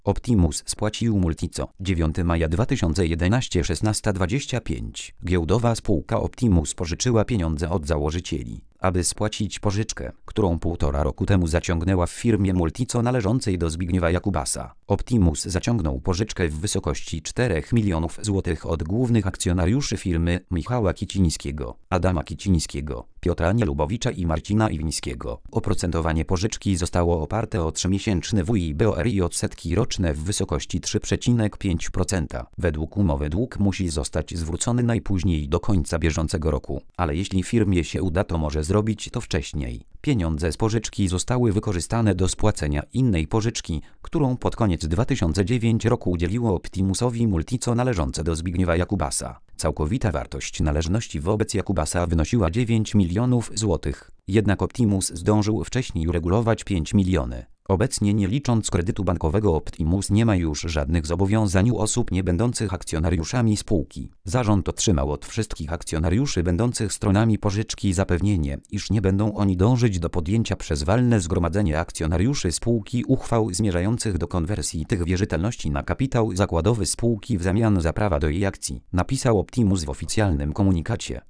Optimus spłacił Multico. 9 maja 2011 16:25. Giełdowa spółka Optimus pożyczyła pieniądze od założycieli, aby spłacić pożyczkę, którą 1,5 roku temu zaciągnęła w firmie Multico należącej do Zbigniewa Jakubasa. Optimus zaciągnął pożyczkę w wysokości 4 milionów złotych od głównych akcjonariuszy firmy Michała Kicińskiego, Adama Kicińskiego, Piotra Nielubowicza i Marcina Iwińskiego. Oprocentowanie pożyczki zostało oparte o 3-miesięczny WIBOR i odsetki roczne w wysokości 3,5%. Według umowy dług musi zostać zwrócony najpóźniej do końca bieżącego roku, ale jeśli firmie się uda, to może zrobić to wcześniej. Pieniądze z pożyczki zostały wykorzystane do spłacenia innej pożyczki, którą pod koniec 2009 roku udzieliło Optimusowi Multico należące do Zbigniewa Jakubasa. Całkowita wartość należności wobec Jakubasa wynosiła 9 milionów złotych, jednak Optimus zdążył wcześniej uregulować 5 milionów. Obecnie, nie licząc kredytu bankowego, Optimus nie ma już żadnych zobowiązań u osób nie będących akcjonariuszami spółki. Zarząd otrzymał od wszystkich akcjonariuszy będących stronami pożyczki zapewnienie, iż nie będą oni dążyć do podjęcia przez walne zgromadzenie akcjonariuszy spółki uchwał zmierzających do konwersji tych wierzytelności na kapitał zakładowy spółki w zamian za prawa do jej akcji, napisał Optimus w oficjalnym komunikacie.